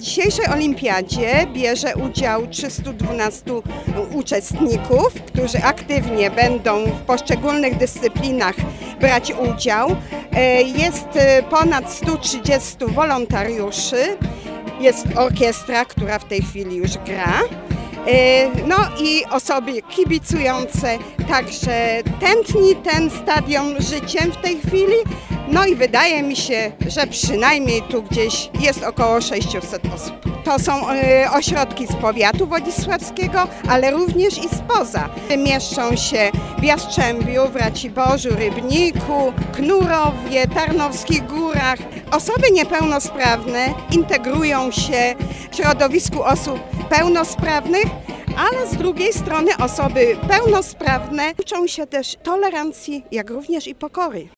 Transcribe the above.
dzisiejszej olimpiadzie bierze udział 312 uczestników, którzy aktywnie będą w poszczególnych dyscyplinach brać udział. Jest ponad 130 wolontariuszy, jest orkiestra, która w tej chwili już gra. No i osoby kibicujące, także tętni ten stadion życiem w tej chwili. No i wydaje mi się, że przynajmniej tu gdzieś jest około 600 osób. To są ośrodki z powiatu wodzisławskiego, ale również i spoza. Mieszczą się w Jastrzębiu, w Raciborzu, Rybniku, Knurowie, Tarnowskich Górach. Osoby niepełnosprawne integrują się w środowisku osób pełnosprawnych, ale z drugiej strony osoby pełnosprawne uczą się też tolerancji, jak również i pokory.